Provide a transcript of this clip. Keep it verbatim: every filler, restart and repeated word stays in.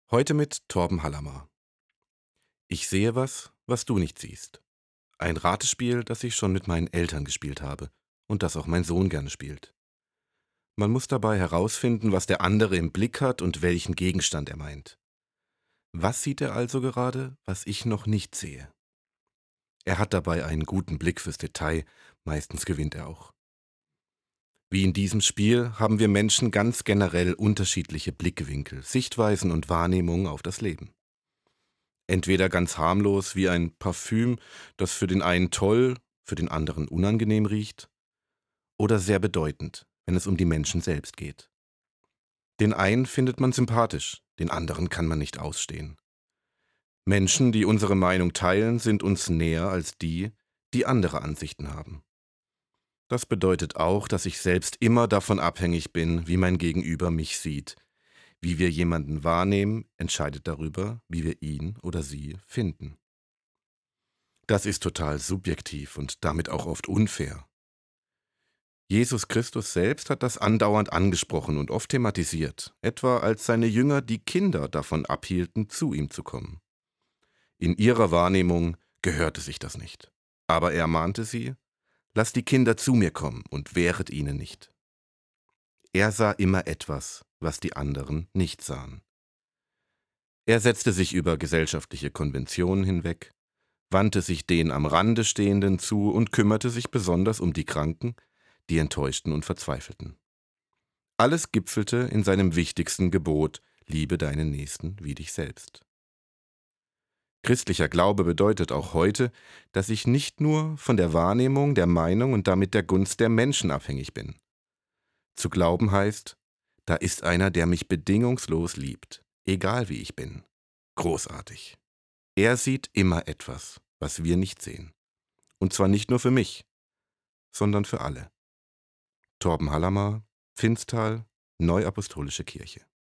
Heute mit Torben Hallammer. Ich sehe was, was du nicht siehst. Ein Ratespiel, das ich schon mit meinen Eltern gespielt habe und das auch mein Sohn gerne spielt. Man muss dabei herausfinden, was der andere im Blick hat und welchen Gegenstand er meint. Was sieht er also gerade, was ich noch nicht sehe? Er hat dabei einen guten Blick fürs Detail, meistens gewinnt er auch. Wie in diesem Spiel haben wir Menschen ganz generell unterschiedliche Blickwinkel, Sichtweisen und Wahrnehmungen auf das Leben. Entweder ganz harmlos wie ein Parfüm, das für den einen toll, für den anderen unangenehm riecht, oder sehr bedeutend, wenn es um die Menschen selbst geht. Den einen findet man sympathisch, den anderen kann man nicht ausstehen. Menschen, die unsere Meinung teilen, sind uns näher als die, die andere Ansichten haben. Das bedeutet auch, dass ich selbst immer davon abhängig bin, wie mein Gegenüber mich sieht. Wie wir jemanden wahrnehmen, entscheidet darüber, wie wir ihn oder sie finden. Das ist total subjektiv und damit auch oft unfair. Jesus Christus selbst hat das andauernd angesprochen und oft thematisiert, etwa als seine Jünger die Kinder davon abhielten, zu ihm zu kommen. In ihrer Wahrnehmung gehörte sich das nicht. Aber er mahnte sie: Lasst die Kinder zu mir kommen und wehret ihnen nicht. Er sah immer etwas, was die anderen nicht sahen. Er setzte sich über gesellschaftliche Konventionen hinweg, wandte sich den am Rande Stehenden zu und kümmerte sich besonders um die Kranken, die Enttäuschten und Verzweifelten. Alles gipfelte in seinem wichtigsten Gebot: Liebe deinen Nächsten wie dich selbst. Christlicher Glaube bedeutet auch heute, dass ich nicht nur von der Wahrnehmung, der Meinung und damit der Gunst der Menschen abhängig bin. Zu glauben heißt, da ist einer, der mich bedingungslos liebt, egal wie ich bin. Großartig. Er sieht immer etwas, was wir nicht sehen. Und zwar nicht nur für mich, sondern für alle. Torben Hallammer, Pfinstal, Neuapostolische Kirche.